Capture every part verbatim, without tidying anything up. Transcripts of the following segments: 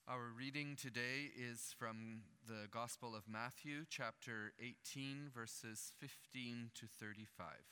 Our reading today is from the Gospel of Matthew, chapter eighteen, verses fifteen to thirty-five.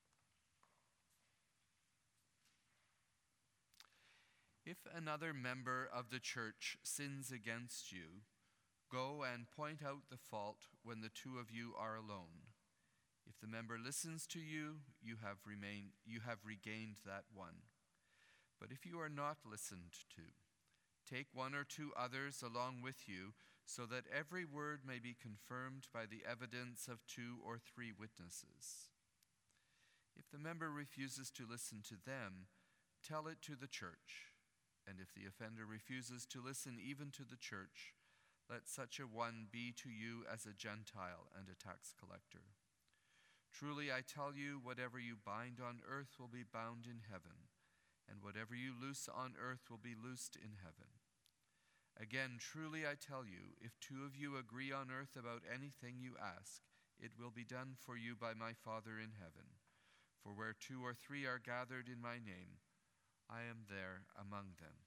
If another member of the church sins against you, go and point out the fault when the two of you are alone. If the member listens to you, you have remained, you have regained that one. But if you are not listened to, take one or two others along with you, so that every word may be confirmed by the evidence of two or three witnesses. If the member refuses to listen to them, tell it to the church. And if the offender refuses to listen even to the church, let such a one be to you as a Gentile and a tax collector. Truly I tell you, whatever you bind on earth will be bound in heaven, and whatever you loose on earth will be loosed in heaven. Again, truly I tell you, if two of you agree on earth about anything you ask, it will be done for you by my Father in heaven. For where two or three are gathered in my name, I am there among them.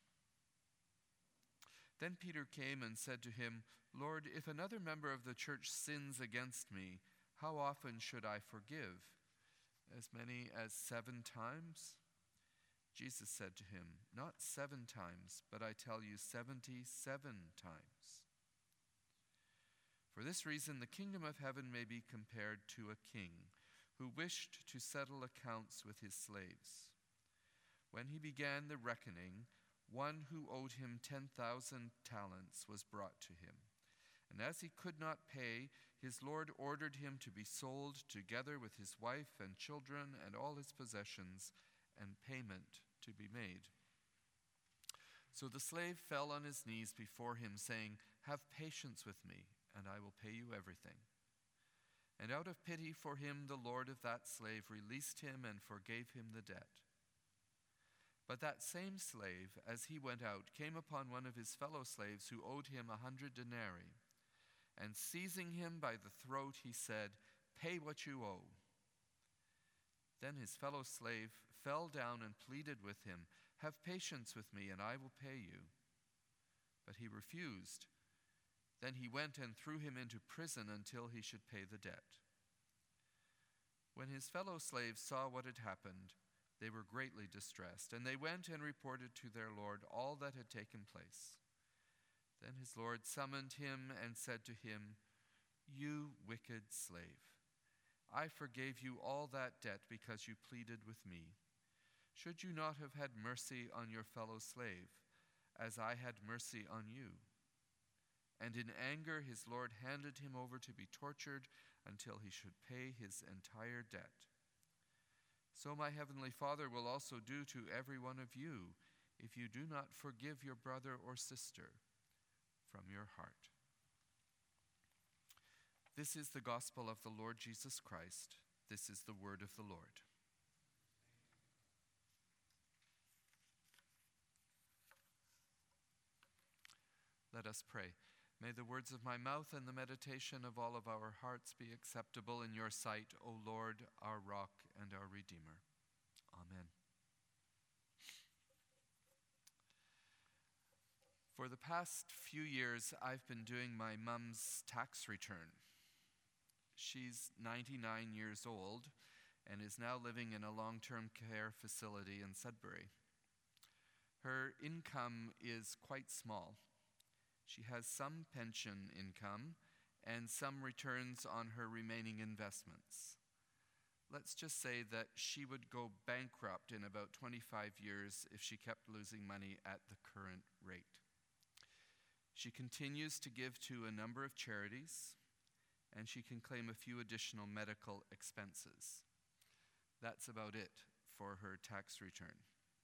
Then Peter came and said to him, Lord, if another member of the church sins against me, how often should I forgive? As many as seven times? Jesus said to him, Not seven times, but I tell you seventy-seven times. For this reason, the kingdom of heaven may be compared to a king who wished to settle accounts with his slaves. When he began the reckoning, one who owed him ten thousand talents was brought to him. And as he could not pay, his lord ordered him to be sold together with his wife and children and all his possessions, and payment to be made. So the slave fell on his knees before him, saying, Have patience with me, and I will pay you everything. And out of pity for him, the lord of that slave released him and forgave him the debt. But that same slave, as he went out, came upon one of his fellow slaves who owed him a hundred denarii. And seizing him by the throat, he said, Pay what you owe. Then his fellow slave fell down and pleaded with him, Have patience with me, and I will pay you. But he refused. Then he went and threw him into prison until he should pay the debt. When his fellow slaves saw what had happened, they were greatly distressed, and they went and reported to their lord all that had taken place. Then his lord summoned him and said to him, You wicked slave, I forgave you all that debt because you pleaded with me. Should you not have had mercy on your fellow slave, as I had mercy on you? And in anger his lord handed him over to be tortured until he should pay his entire debt. So my heavenly Father will also do to every one of you if you do not forgive your brother or sister from your heart. This is the gospel of the Lord Jesus Christ. This is the word of the Lord. Let us pray. May the words of my mouth and the meditation of all of our hearts be acceptable in your sight, O Lord, our rock and our Redeemer. Amen. For the past few years, I've been doing my mum's tax return. She's ninety-nine years old and is now living in a long-term care facility in Sudbury. Her income is quite small. She has some pension income and some returns on her remaining investments. Let's just say that she would go bankrupt in about twenty-five years if she kept losing money at the current rate. She continues to give to a number of charities, and she can claim a few additional medical expenses. That's about it for her tax return.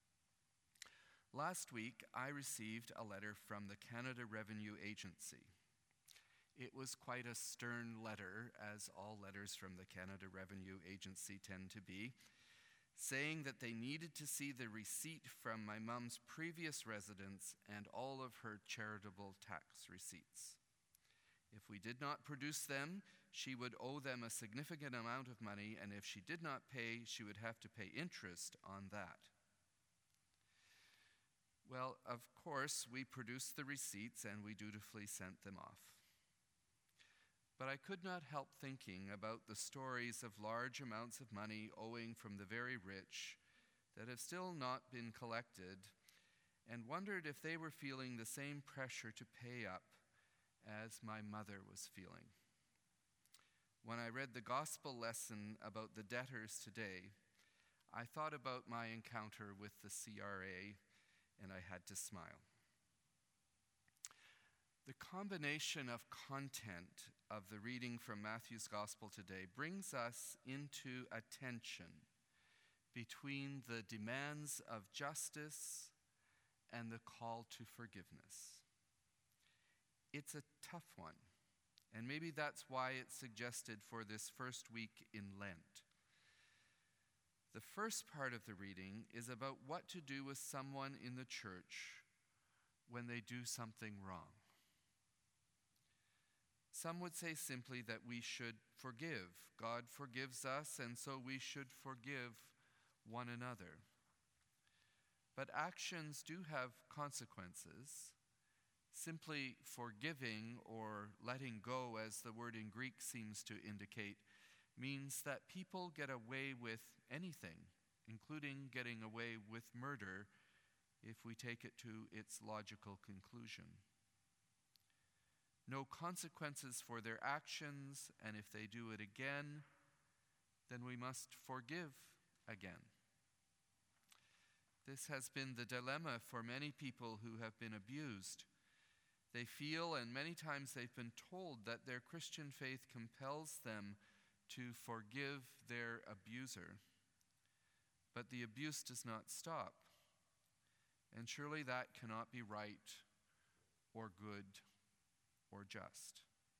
Last week, I received a letter from the Canada Revenue Agency. It was quite a stern letter, as all letters from the Canada Revenue Agency tend to be, saying that they needed to see the receipt from my mom's previous residence and all of her charitable tax receipts. If we did not produce them, she would owe them a significant amount of money, and if she did not pay, she would have to pay interest on that. Well, of course, we produced the receipts and we dutifully sent them off. But I could not help thinking about the stories of large amounts of money owing from the very rich that have still not been collected, and wondered if they were feeling the same pressure to pay up as my mother was feeling. When I read the gospel lesson about the debtors today, I thought about my encounter with the C R A, and I had to smile. The combination of content of the reading from Matthew's Gospel today brings us into a tension between the demands of justice and the call to forgiveness. It's a tough one, and maybe that's why it's suggested for this first week in Lent. The first part of the reading is about what to do with someone in the church when they do something wrong. Some would say simply that we should forgive. God forgives us, and so we should forgive one another. But actions do have consequences. Simply forgiving or letting go, as the word in Greek seems to indicate, means that people get away with anything, including getting away with murder, if we take it to its logical conclusion. No consequences for their actions, and if they do it again, then we must forgive again. This has been the dilemma for many people who have been abused. They feel, and many times they've been told, that their Christian faith compels them to forgive their abuser. But the abuse does not stop. And surely that cannot be right or good or just.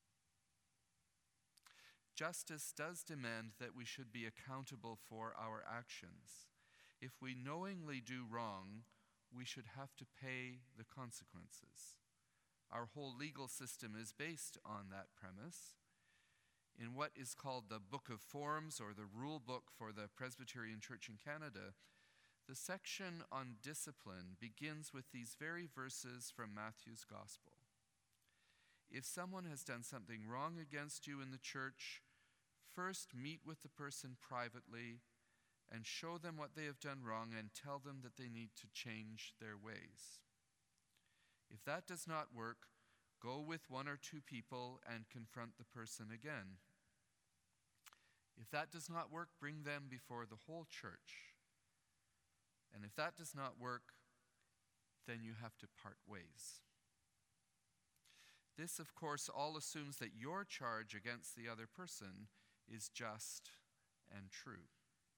Justice does demand that we should be accountable for our actions. If we knowingly do wrong, we should have to pay the consequences. Our whole legal system is based on that premise. In what is called the Book of Forms, or the Rule Book for the Presbyterian Church in Canada, the section on discipline begins with these very verses from Matthew's Gospel. If someone has done something wrong against you in the church, first meet with the person privately and show them what they have done wrong and tell them that they need to change their ways. If that does not work, go with one or two people and confront the person again. If that does not work, bring them before the whole church. And if that does not work, then you have to part ways. This, of course, all assumes that your charge against the other person is just and true.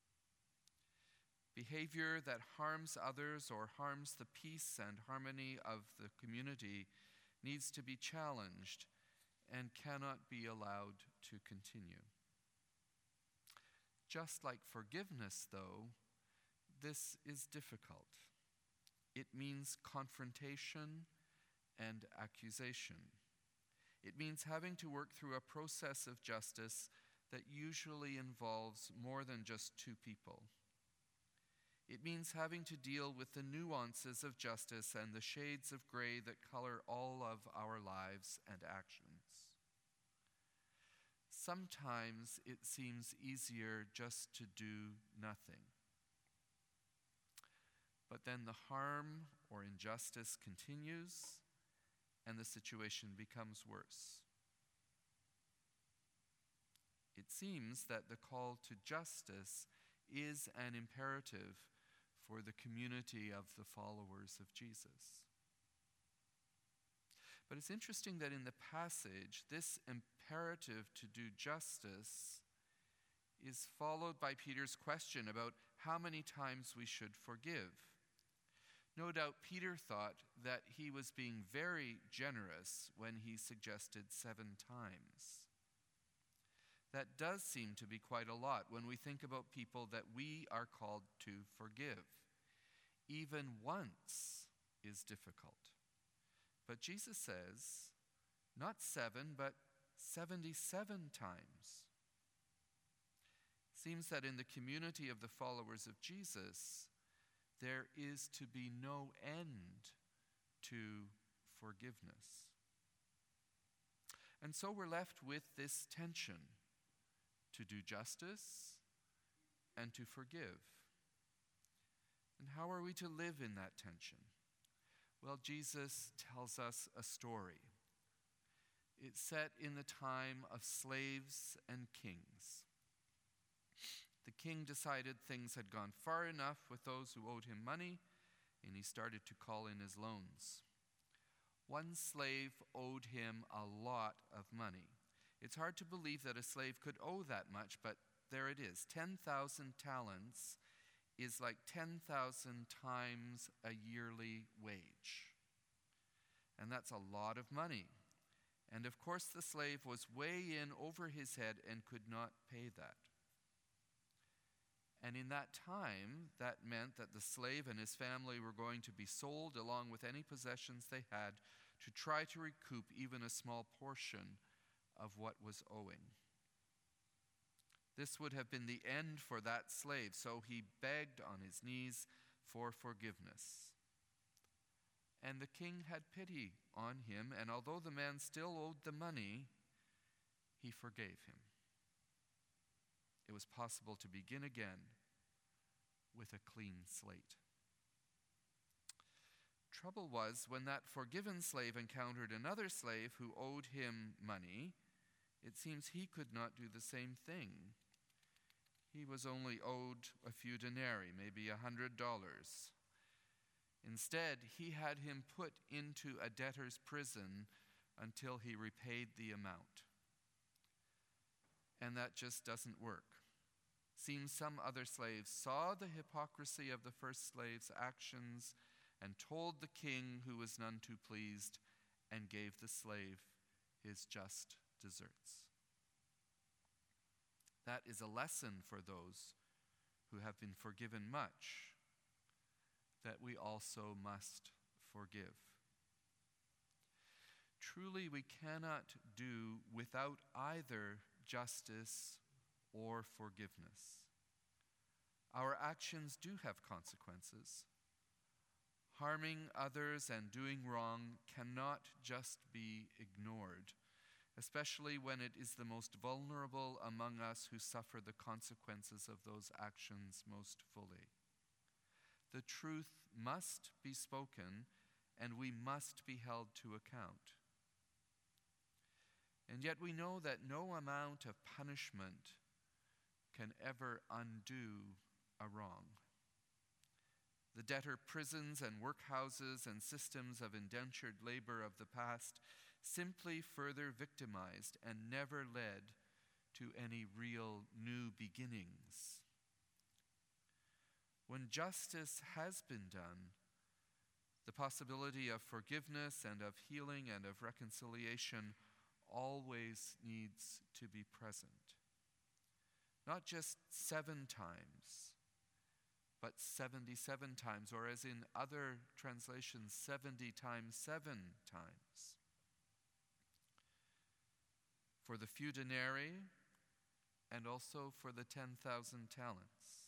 Behavior that harms others or harms the peace and harmony of the community needs to be challenged and cannot be allowed to continue. Just like forgiveness, though, this is difficult. It means confrontation and accusation. It means having to work through a process of justice that usually involves more than just two people. It means having to deal with the nuances of justice and the shades of gray that color all of our lives and actions. Sometimes it seems easier just to do nothing. But then the harm or injustice continues, and the situation becomes worse. It seems that the call to justice is an imperative for the community of the followers of Jesus. But it's interesting that in the passage, this imperative to do justice is followed by Peter's question about how many times we should forgive. No doubt Peter thought that he was being very generous when he suggested seven times. That does seem to be quite a lot when we think about people that we are called to forgive. Even once is difficult. But Jesus says, not seven, but seventy-seven times. Seems that in the community of the followers of Jesus, there is to be no end to forgiveness. And so we're left with this tension to do justice and to forgive. And how are we to live in that tension? Well, Jesus tells us a story. It's set in the time of slaves and kings. The king decided things had gone far enough with those who owed him money, and he started to call in his loans. One slave owed him a lot of money. It's hard to believe that a slave could owe that much, but there it is. ten thousand talents is like ten thousand times a yearly wage. And that's a lot of money. And of course, the slave was way in over his head and could not pay that. And in that time, that meant that the slave and his family were going to be sold along with any possessions they had to try to recoup even a small portion of what was owing. This would have been the end for that slave, so he begged on his knees for forgiveness. And the king had pity on him, and although the man still owed the money, he forgave him. It was possible to begin again with a clean slate. Trouble was, when that forgiven slave encountered another slave who owed him money, it seems he could not do the same thing. He was only owed a few denarii, maybe a hundred dollars. Instead, he had him put into a debtor's prison until he repaid the amount. And that just doesn't work. Seems some other slaves saw the hypocrisy of the first slave's actions and told the king, who was none too pleased, and gave the slave his just deserts. That is a lesson for those who have been forgiven much, that we also must forgive. Truly, we cannot do without either justice or forgiveness. Our actions do have consequences. Harming others and doing wrong cannot just be ignored, especially when it is the most vulnerable among us who suffer the consequences of those actions most fully. The truth must be spoken, and we must be held to account. And yet we know that no amount of punishment can ever undo a wrong. The debtor prisons and workhouses and systems of indentured labor of the past simply further victimized and never led to any real new beginnings. When justice has been done, the possibility of forgiveness and of healing and of reconciliation always needs to be present. Not just seven times, but seventy-seven times, or as in other translations, seventy times seven times. For the few denarii and also for the ten thousand talents.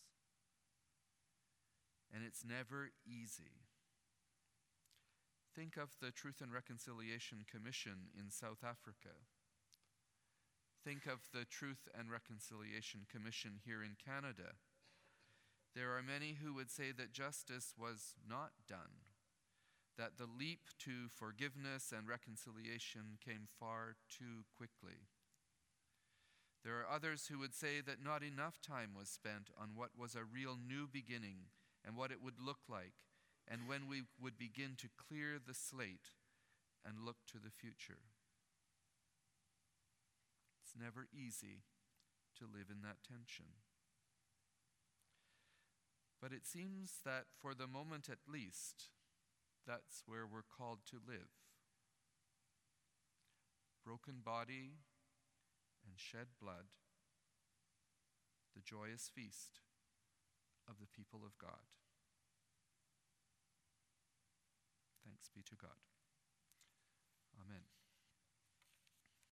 And it's never easy. Think of the Truth and Reconciliation Commission in South Africa. Think of the Truth and Reconciliation Commission here in Canada. There are many who would say that justice was not done, that the leap to forgiveness and reconciliation came far too quickly. There are others who would say that not enough time was spent on what was a real new beginning and what it would look like, and when we would begin to clear the slate and look to the future. It's never easy to live in that tension. But it seems that for the moment at least, that's where we're called to live. Broken body and shed blood, the joyous feast of the people of God. Thanks be to God. Amen.